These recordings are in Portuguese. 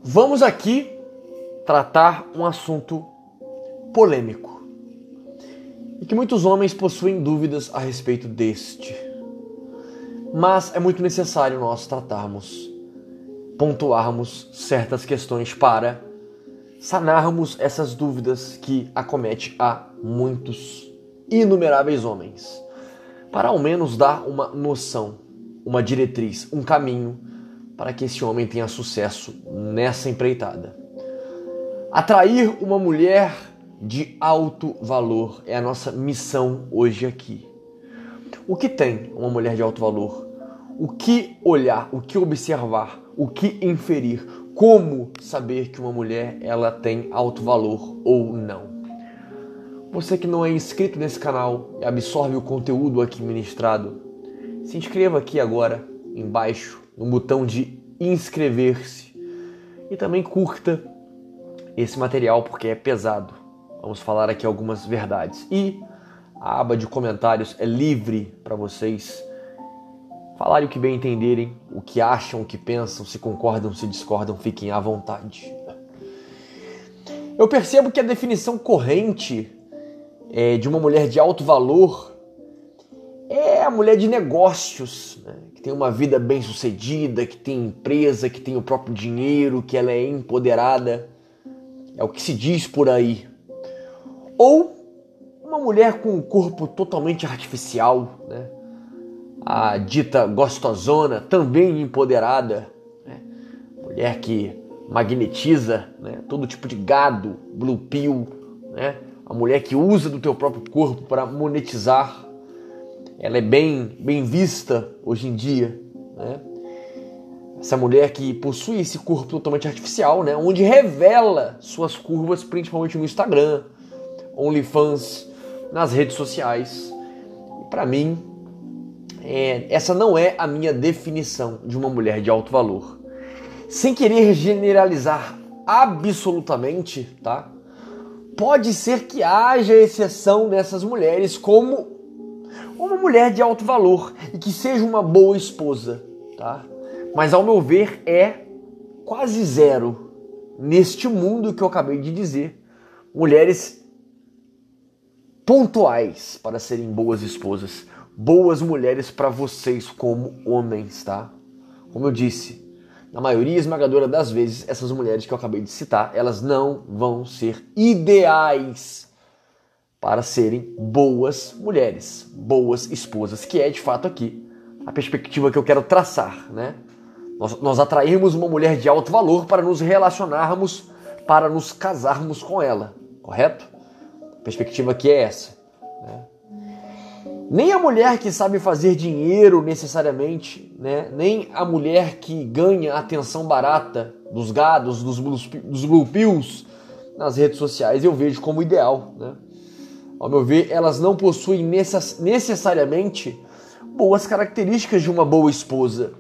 Vamos aqui tratar um assunto polêmico e que muitos homens possuem dúvidas a respeito deste. Mas é muito necessário nós tratarmos, pontuarmos certas questões para sanarmos essas dúvidas que acomete a muitos inumeráveis homens, para ao menos dar uma noção, uma diretriz, um caminho para que esse homem tenha sucesso nessa empreitada. Atrair uma mulher de alto valor é a nossa missão hoje aqui. O que tem uma mulher de alto valor? O que olhar, o que observar, o que inferir? Como saber que uma mulher ela tem alto valor ou não? Você que não é inscrito nesse canal e absorve o conteúdo aqui ministrado, se inscreva aqui agora embaixo no botão de inscrever-se e também curta esse material porque é pesado. Vamos falar aqui algumas verdades. E a aba de comentários é livre para vocês falarem o que bem entenderem, o que acham, o que pensam, se concordam, se discordam, fiquem à vontade. Eu percebo que a definição corrente de uma mulher de alto valor é a mulher de negócios, né? Que tem uma vida bem sucedida, que tem empresa, que tem o próprio dinheiro, que ela é empoderada. É o que se diz por aí. Ou uma mulher com um corpo totalmente artificial, né? A dita gostosona, também empoderada, né? Mulher que magnetiza, né? Todo tipo de gado, blue pill, né? A mulher que usa do teu próprio corpo para monetizar. Ela é bem vista hoje em dia, né? Essa mulher que possui esse corpo totalmente artificial, né? Onde revela suas curvas, principalmente no Instagram, OnlyFans, nas redes sociais. Para mim, essa não é a minha definição de uma mulher de alto valor. Sem querer generalizar absolutamente, tá? Pode ser que haja exceção nessas mulheres como uma mulher de alto valor e que seja uma boa esposa, tá? Mas ao meu ver é quase zero neste mundo que eu acabei de dizer. Mulheres pontuais para serem boas esposas, boas mulheres para vocês como homens, tá? Como eu disse, na maioria esmagadora das vezes, essas mulheres que eu acabei de citar, elas não vão ser ideais para serem boas mulheres, boas esposas, que é de fato aqui a perspectiva que eu quero traçar, né? Nós atrairmos uma mulher de alto valor para nos relacionarmos, para nos casarmos com ela, correto? A perspectiva aqui é essa, né? Nem a mulher que sabe fazer dinheiro necessariamente, né? Nem a mulher que ganha atenção barata dos gados, dos blue pills nas redes sociais eu vejo como ideal, né? Ao meu ver, elas não possuem necessariamente boas características de uma boa esposa.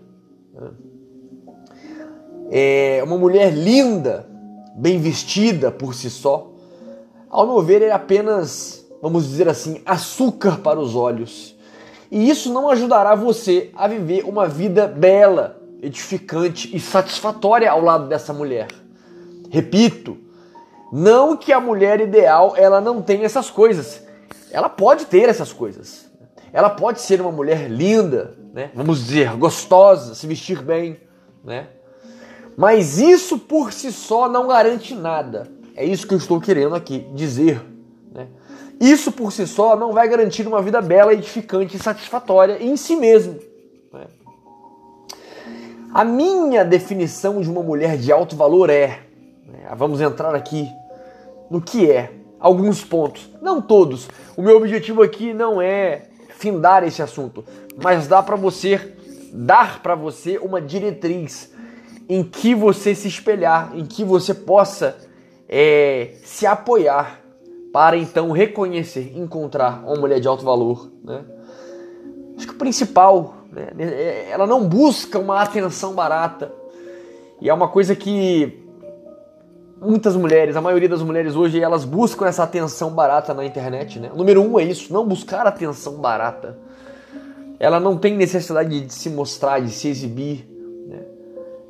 Uma mulher linda, bem vestida por si só, ao meu ver, é apenas, vamos dizer assim, açúcar para os olhos. E isso não ajudará você a viver uma vida bela, edificante e satisfatória ao lado dessa mulher. Repito, não que a mulher ideal ela não tenha essas coisas. Ela pode ter essas coisas. Ela pode ser uma mulher linda, né? Vamos dizer, gostosa, se vestir bem, né? Mas isso por si só não garante nada. É isso que eu estou querendo aqui dizer, né? Isso por si só não vai garantir uma vida bela, edificante e satisfatória em si mesmo, né? A minha definição de uma mulher de alto valor vamos entrar aqui no que é, alguns pontos, não todos. O meu objetivo aqui não é findar esse assunto, mas dar para você uma diretriz em que você se espelhar, em que você possa se apoiar para então reconhecer, encontrar uma mulher de alto valor, né? Acho que o principal, né, ela não busca uma atenção barata, e é uma coisa que muitas mulheres, a maioria das mulheres hoje, elas buscam essa atenção barata na internet, né? O número 1 é isso, não buscar atenção barata. Ela não tem necessidade de se mostrar, de se exibir, né?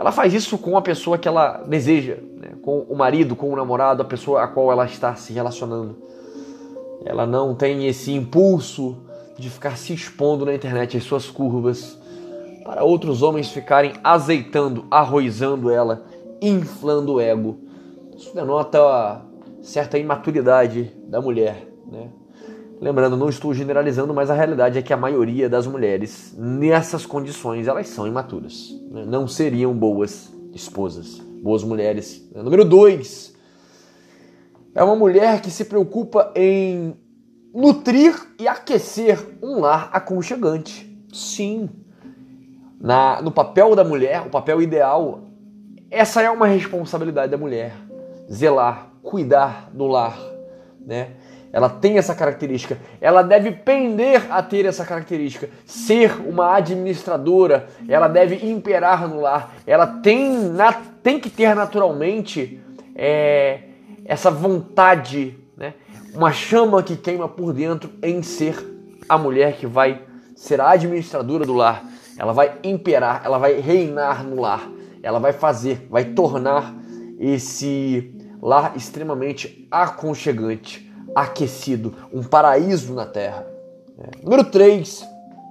ela faz isso com a pessoa que ela deseja, né? Com o marido, com o namorado, a pessoa a qual ela está se relacionando. Ela não tem esse impulso de ficar se expondo na internet as suas curvas para outros homens ficarem azeitando, arrozando ela, inflando o ego. Isso denota certa imaturidade da mulher, né? Lembrando, não estou generalizando, mas a realidade é que a maioria das mulheres, nessas condições, elas são imaturas, né? Não seriam boas esposas, boas mulheres. Número 2, é uma mulher que se preocupa em nutrir e aquecer um lar aconchegante. Sim, no papel da mulher, o papel ideal, essa é uma responsabilidade da mulher. Zelar, cuidar do lar, né? Ela tem essa característica, ela deve pender a ter essa característica, ser uma administradora, ela deve imperar no lar, ela tem que ter naturalmente essa vontade, né? Uma chama que queima por dentro em ser a mulher que vai ser a administradora do lar, ela vai imperar, ela vai reinar no lar, ela vai tornar esse lar extremamente aconchegante, aquecido, um paraíso na terra. Número 3,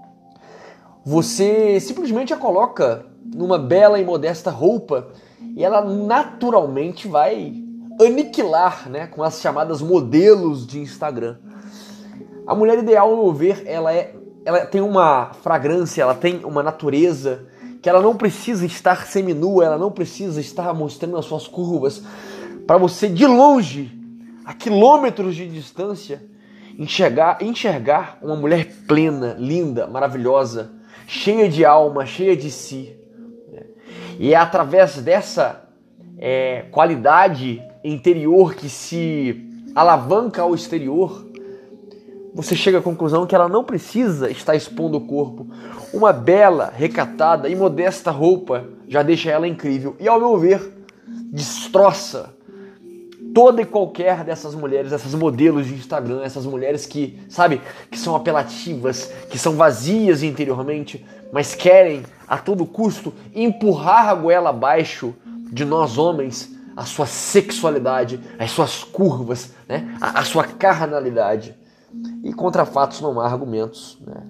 você simplesmente a coloca numa bela e modesta roupa e ela naturalmente vai aniquilar, né, com as chamadas modelos de Instagram. A mulher ideal, ao meu ver, ela tem uma fragrância, ela tem uma natureza que ela não precisa estar seminua, ela não precisa estar mostrando as suas curvas para você de longe, a quilômetros de distância, enxergar uma mulher plena, linda, maravilhosa, cheia de alma, cheia de si. E é através dessa qualidade interior que se alavanca ao exterior, você chega à conclusão que ela não precisa estar expondo o corpo. Uma bela, recatada e modesta roupa já deixa ela incrível. E, ao meu ver, destroça toda e qualquer dessas mulheres, essas modelos de Instagram, essas mulheres que, sabe, que são apelativas, que são vazias interiormente, mas querem, a todo custo, empurrar a goela abaixo de nós homens a sua sexualidade, as suas curvas, né, a sua carnalidade. E contra fatos não há argumentos, né?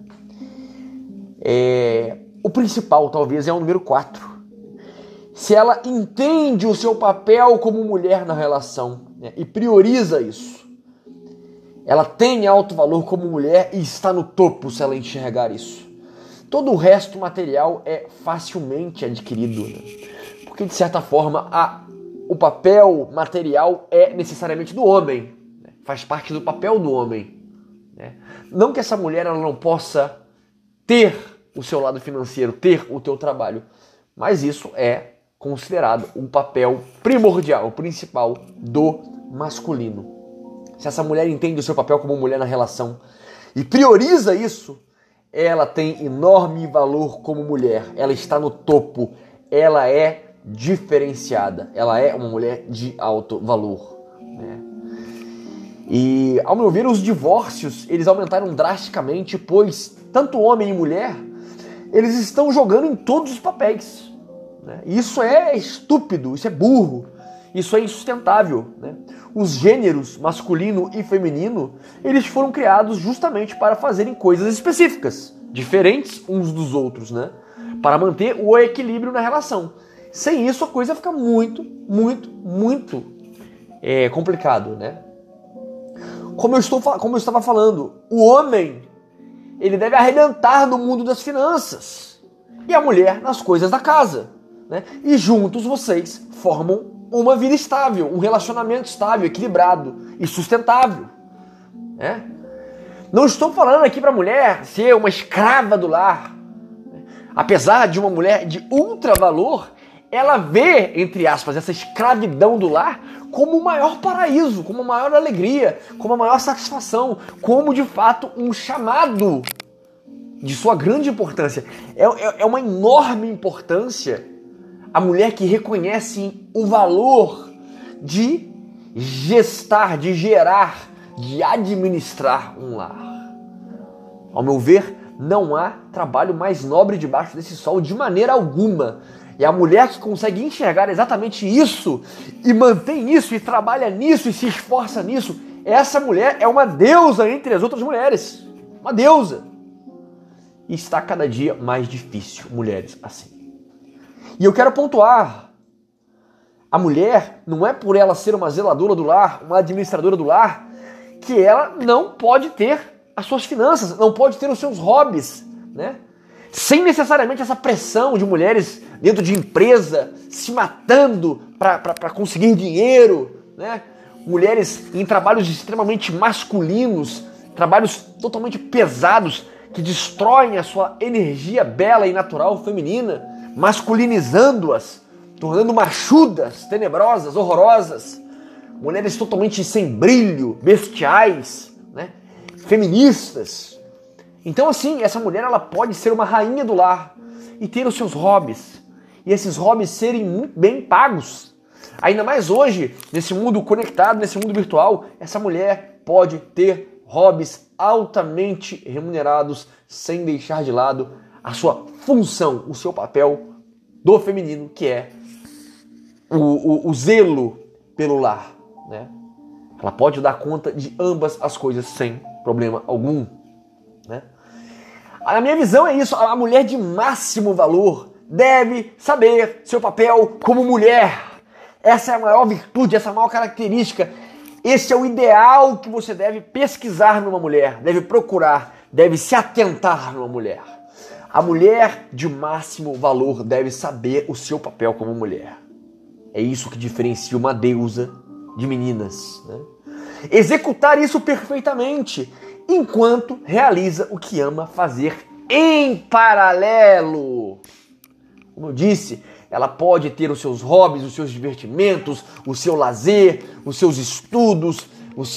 O principal, talvez, é o número 4. Se ela entende o seu papel como mulher na relação, né, e prioriza isso, ela tem alto valor como mulher e está no topo se ela enxergar isso. Todo o resto material é facilmente adquirido, né? Porque, de certa forma, o papel material é necessariamente do homem, né? Faz parte do papel do homem, né? Não que essa mulher ela não possa ter o seu lado financeiro, ter o teu trabalho, mas isso é considerado um papel primordial, principal do masculino. Se essa mulher entende o seu papel como mulher na relação e prioriza isso, ela tem enorme valor como mulher. Ela está no topo, ela é diferenciada, ela é uma mulher de alto valor, né? E, ao meu ver, os divórcios eles aumentaram drasticamente, pois tanto homem e mulher eles estão jogando em todos os papéis, né? Isso é estúpido, isso é burro, isso é insustentável, né? Os gêneros masculino e feminino eles foram criados justamente para fazerem coisas específicas, diferentes uns dos outros, né? Para manter o equilíbrio na relação. Sem isso a coisa fica muito complicado, né? Como eu estava falando, o homem ele deve arrebentar no mundo das finanças e a mulher nas coisas da casa, né? E juntos vocês formam uma vida estável, um relacionamento estável, equilibrado e sustentável, né? Não estou falando aqui para a mulher ser uma escrava do lar, né? Apesar de uma mulher de ultra valor, ela vê, entre aspas, essa escravidão do lar como o maior paraíso, como a maior alegria, como a maior satisfação, como de fato um chamado de sua grande importância. É uma enorme importância a mulher que reconhece o valor de gestar, de gerar, de administrar um lar. Ao meu ver, não há trabalho mais nobre debaixo desse sol de maneira alguma. E a mulher que consegue enxergar exatamente isso, e mantém isso, e trabalha nisso, e se esforça nisso, essa mulher é uma deusa entre as outras mulheres. Uma deusa. E está cada dia mais difícil, mulheres assim. E eu quero pontuar, a mulher, não é por ela ser uma zeladora do lar, uma administradora do lar, que ela não pode ter as suas finanças, não pode ter os seus hobbies, né? Sem necessariamente essa pressão de mulheres dentro de empresa, se matando para conseguir dinheiro, né? Mulheres em trabalhos extremamente masculinos, trabalhos totalmente pesados, que destroem a sua energia bela e natural feminina, masculinizando-as, tornando machudas, tenebrosas, horrorosas, mulheres totalmente sem brilho, bestiais, né? Feministas. Então assim, essa mulher ela pode ser uma rainha do lar e ter os seus hobbies, e esses hobbies serem muito bem pagos. Ainda mais hoje, nesse mundo conectado, nesse mundo virtual, essa mulher pode ter hobbies altamente remunerados, sem deixar de lado a sua função, o seu papel do feminino, que é o zelo pelo lar, né? Ela pode dar conta de ambas as coisas sem problema algum, né? A minha visão é isso, a mulher de máximo valor deve saber seu papel como mulher. Essa é a maior virtude, essa é a maior característica. Esse é o ideal que você deve pesquisar numa mulher, deve procurar, deve se atentar numa mulher. A mulher de máximo valor deve saber o seu papel como mulher. É isso que diferencia uma deusa de meninas, né? Executar isso perfeitamente, enquanto realiza o que ama fazer em paralelo. Como eu disse, ela pode ter os seus hobbies, os seus divertimentos, o seu lazer, os seus estudos, os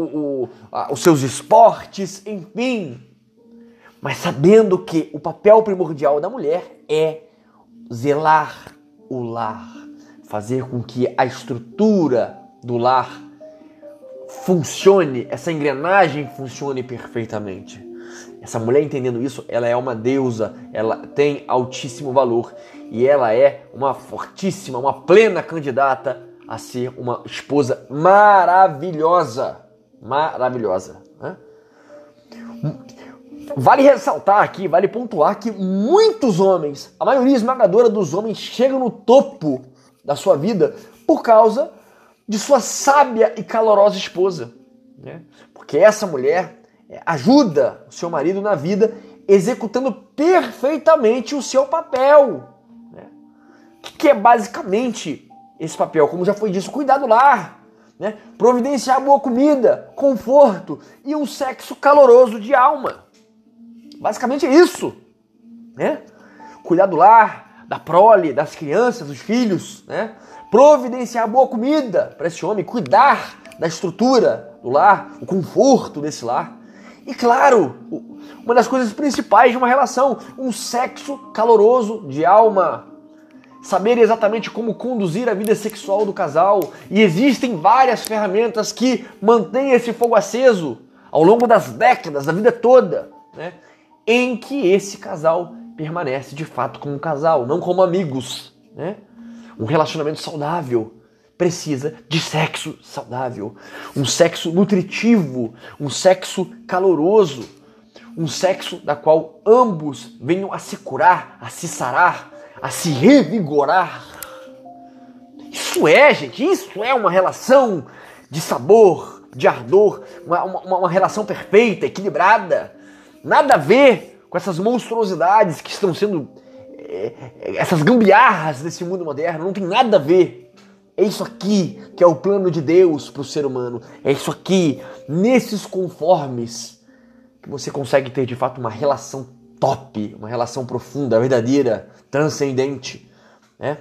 seus esportes, enfim. Mas sabendo que o papel primordial da mulher é zelar o lar, fazer com que a estrutura do lar funcione, essa engrenagem funcione perfeitamente. Essa mulher entendendo isso, ela é uma deusa, ela tem altíssimo valor e ela é uma fortíssima, uma plena candidata a ser uma esposa maravilhosa. Maravilhosa, né? Vale ressaltar aqui, vale pontuar que muitos homens, a maioria esmagadora dos homens, chegam no topo da sua vida por causa de sua sábia e calorosa esposa, né? Porque essa mulher ajuda o seu marido na vida, executando perfeitamente o seu papel, né? Que é basicamente esse papel, como já foi dito, cuidar do lar, né? Providenciar boa comida, conforto e um sexo caloroso de alma. Basicamente é isso, né? Cuidar do lar, da prole, das crianças, dos filhos, né? Providenciar boa comida para esse homem, cuidar da estrutura do lar, o conforto desse lar. E claro, uma das coisas principais de uma relação, um sexo caloroso de alma. Saber exatamente como conduzir a vida sexual do casal. E existem várias ferramentas que mantêm esse fogo aceso ao longo das décadas, da vida toda, né? Em que esse casal permanece de fato como um casal, não como amigos, né? Um relacionamento saudável precisa de sexo saudável, um sexo nutritivo, um sexo caloroso, um sexo da qual ambos venham a se curar, a se sarar, a se revigorar. Isso é, gente, isso é uma relação de sabor, de ardor, uma relação perfeita, equilibrada. Nada a ver com essas monstruosidades que estão sendo, essas gambiarras desse mundo moderno, não tem nada a ver. É isso aqui que é o plano de Deus para o ser humano. É isso aqui, nesses conformes, que você consegue ter de fato uma relação top, uma relação profunda, verdadeira, transcendente, né?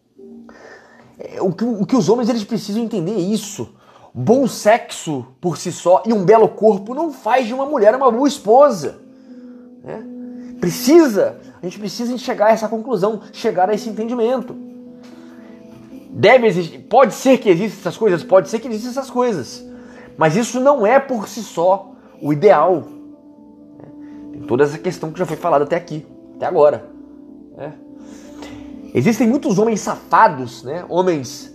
O que os homens eles precisam entender é isso. Bom sexo por si só e um belo corpo não faz de uma mulher uma boa esposa, né? A gente precisa chegar a essa conclusão, chegar a esse entendimento. Deve existir, pode ser que existam essas coisas, pode ser que existam essas coisas, mas isso não é por si só o ideal, né? Tem toda essa questão que já foi falada até aqui, até agora, né? Existem muitos homens safados, né? Homens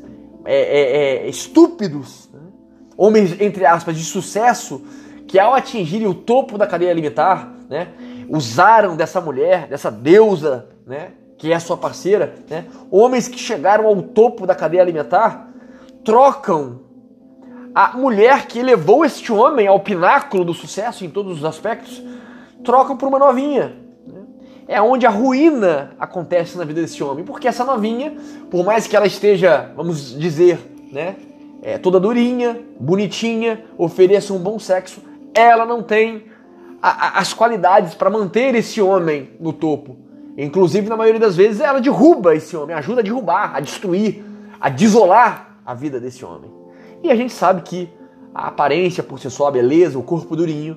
estúpidos, né? Homens, entre aspas, de sucesso, que ao atingirem o topo da cadeia alimentar, né, usaram dessa mulher, dessa deusa, né, que é a sua parceira, né? Homens que chegaram ao topo da cadeia alimentar trocam a mulher que elevou este homem ao pináculo do sucesso em todos os aspectos, trocam por uma novinha. É onde a ruína acontece na vida desse homem, porque essa novinha, por mais que ela esteja, vamos dizer, né, toda durinha, bonitinha, ofereça um bom sexo, ela não tem as qualidades para manter esse homem no topo. Inclusive, na maioria das vezes, ela derruba esse homem, ajuda a derrubar, a destruir, a desolar a vida desse homem. E a gente sabe que a aparência por si só, a beleza, o corpo durinho,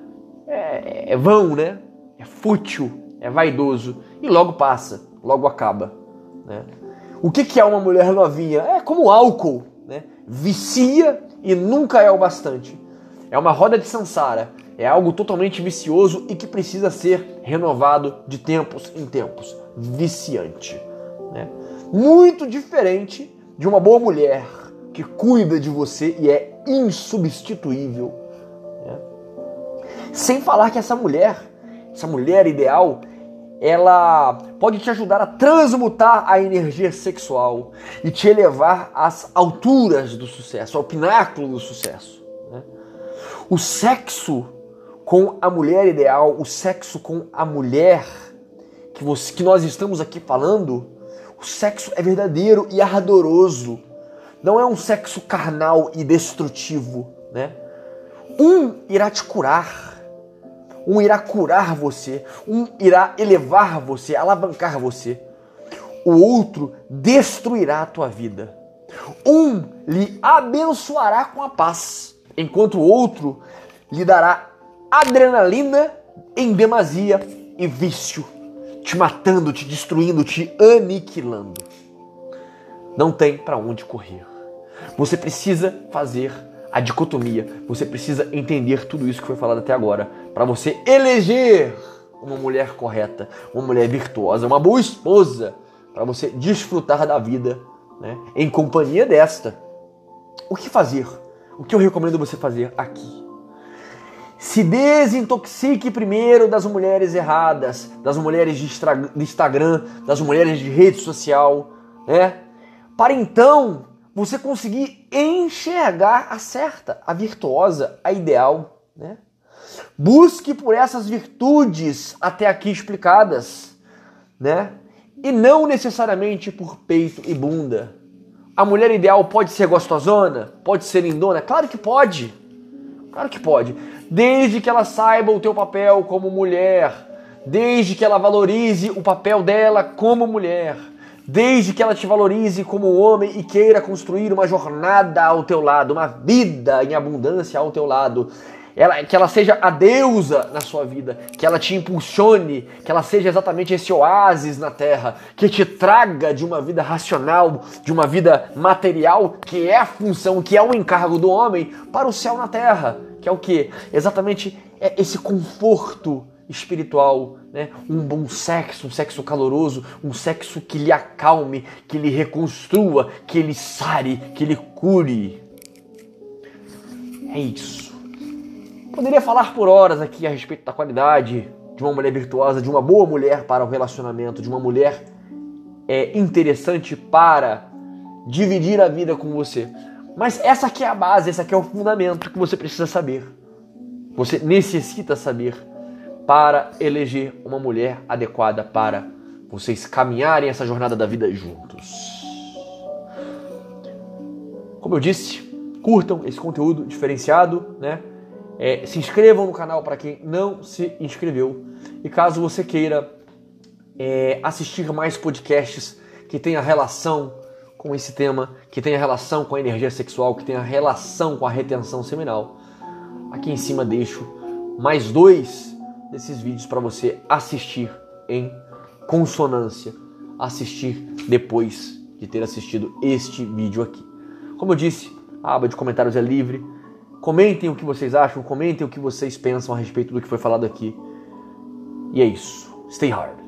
é vão, né? É fútil, é vaidoso e logo passa, logo acaba, né? O que é uma mulher novinha? É como álcool, né? Vicia e nunca é o bastante. É uma roda de samsara, é algo totalmente vicioso e que precisa ser renovado de tempos em tempos. Viciante, né? Muito diferente de uma boa mulher que cuida de você e é insubstituível, né? Sem falar que essa mulher ideal, ela pode te ajudar a transmutar a energia sexual e te elevar às alturas do sucesso, ao pináculo do sucesso, né? O sexo com a mulher ideal, o sexo com a mulher que nós estamos aqui falando, o sexo é verdadeiro e ardoroso. Não é um sexo carnal e destrutivo, né? Um irá te curar, um irá curar você, um irá elevar você, alavancar você. O outro destruirá a tua vida. Um lhe abençoará com a paz, enquanto o outro lhe dará adrenalina em demasia e vício, te matando, te destruindo, te aniquilando. Não tem para onde correr. Você precisa fazer a dicotomia, você precisa entender tudo isso que foi falado até agora, para você eleger uma mulher correta, uma mulher virtuosa, uma boa esposa, para você desfrutar da vida, né, em companhia desta. O que fazer? O que eu recomendo você fazer aqui? Se desintoxique primeiro das mulheres erradas, das mulheres de Instagram, das mulheres de rede social, né? Para então você conseguir enxergar a certa, a virtuosa, a ideal, né? Busque por essas virtudes até aqui explicadas, né? E não necessariamente por peito e bunda. A mulher ideal pode ser gostosona? Pode ser lindona? Claro que pode. Claro que pode. Desde que ela saiba o teu papel como mulher. Desde que ela valorize o papel dela como mulher. Desde que ela te valorize como homem e queira construir uma jornada ao teu lado, uma vida em abundância ao teu lado. Que ela seja a deusa na sua vida, que ela te impulsione, que ela seja exatamente esse oásis na terra, que te traga de uma vida racional, de uma vida material, que é a função, que é o encargo do homem, para o céu na terra, que é o quê? Exatamente esse conforto espiritual, né? Um bom sexo, um sexo caloroso, um sexo que lhe acalme, que lhe reconstrua, que lhe sare, que lhe cure. É isso. Poderia falar por horas aqui a respeito da qualidade de uma mulher virtuosa, de uma boa mulher para o relacionamento, de uma mulher interessante para dividir a vida com você. Mas essa aqui é a base, esse aqui é o fundamento que você precisa saber. Você necessita saber para eleger uma mulher adequada para vocês caminharem essa jornada da vida juntos. Como eu disse, curtam esse conteúdo diferenciado, né? Se inscrevam no canal para quem não se inscreveu. E caso você queira assistir mais podcasts que tenha relação com esse tema, que tenha relação com a energia sexual, que tenha relação com a retenção seminal, aqui em cima deixo mais 2 desses vídeos para você assistir em consonância, assistir depois de ter assistido este vídeo aqui. Como eu disse, a aba de comentários é livre. Comentem o que vocês acham, comentem o que vocês pensam a respeito do que foi falado aqui. E é isso. Stay hard.